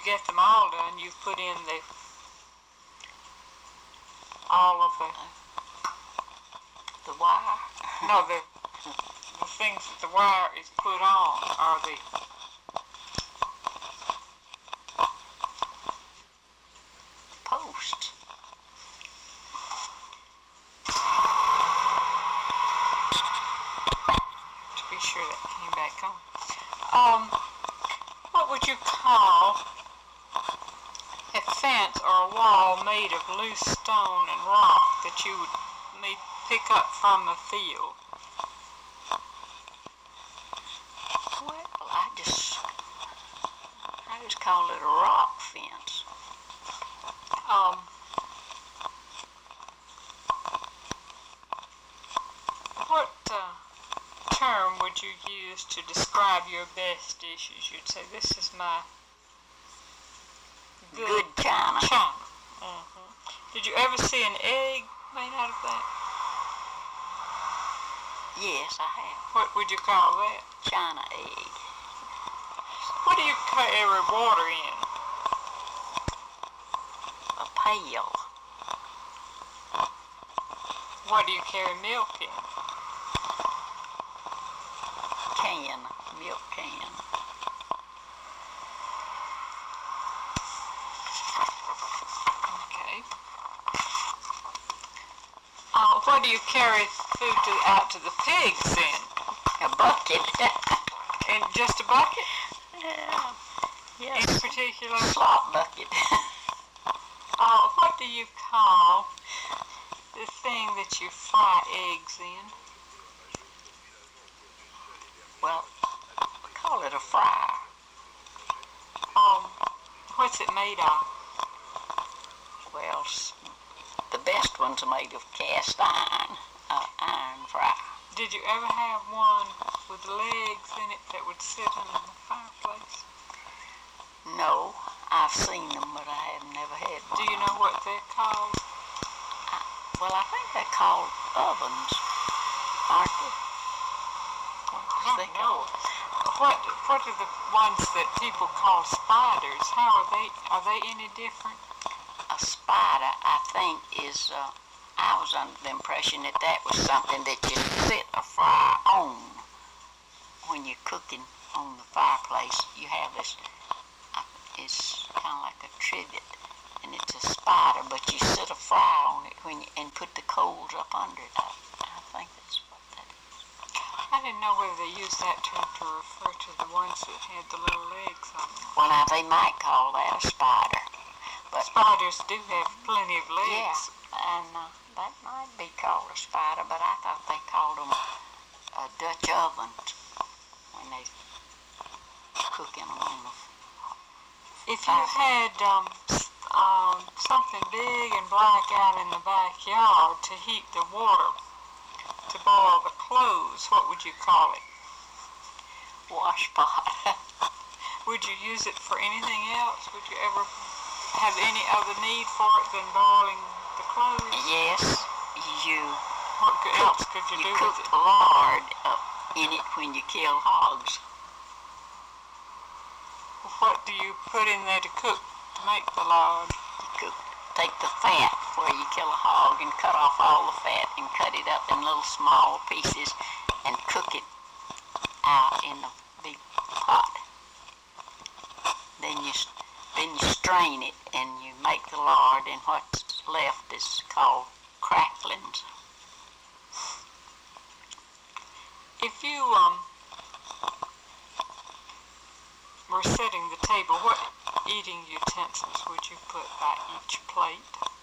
get them all done, you put in all of the wire? No, the things that the wire is put on are the posts. To be sure that came back on. What would you call a fence or a wall made of loose stone and rock that you would pick up from the field? Well, I just call it a rock fence. What term would you use to describe your best dishes? You'd say, this is my good china. Did you ever see an egg made out of that? Yes, I have. What would you call that? China egg. What do you carry water in? A pail. What do you carry milk in? Can. Milk can. Okay. What do you carry food out to the pigs in? A bucket. In just a bucket? Yeah. Yes. In particular? Slop bucket. What do you call the thing that you fry eggs in? Well, we call it a fryer. What's it made of? Well, the best ones are made of cast iron, iron fryer. Did you ever have one with legs in it that would sit in the fireplace? No, I've seen them, but I have never had one. Do you know what they're called? Well, I think they're called ovens, aren't they? I don't know. What are the ones that people call spiders? How are they? Are they any different? A spider, I think, is. I was under the impression that was something that you sit a fryer on when you're cooking on the fireplace. You have this. It's kind of like a trivet, and it's a spider, but you sit a fryer on it and put the coals up under it. I think that's what that is. I didn't know whether they used that term to refer to the ones that had the little legs on them. Well, now they might call that a spider, but spiders do have plenty of legs. Yeah, and that might be called a spider, but I thought they called them a Dutch oven when they cooking them on the. If you had something big and black out in the backyard to heat the water, to boil the clothes, what would you call it? Wash pot. Would you use it for anything else? Would you ever have any other need for it than boiling the clothes? Yes, you. What else could you do cook with it? Lard in it when you kill hogs. What do you put in there to cook, to make the lard? Take the fat where you kill a hog and cut off all the fat and cut it up in little small pieces and cook it out in a big pot. Then you strain it and you make the lard, and what's left is called cracklings. If you were setting the table, what eating utensils would you put by each plate?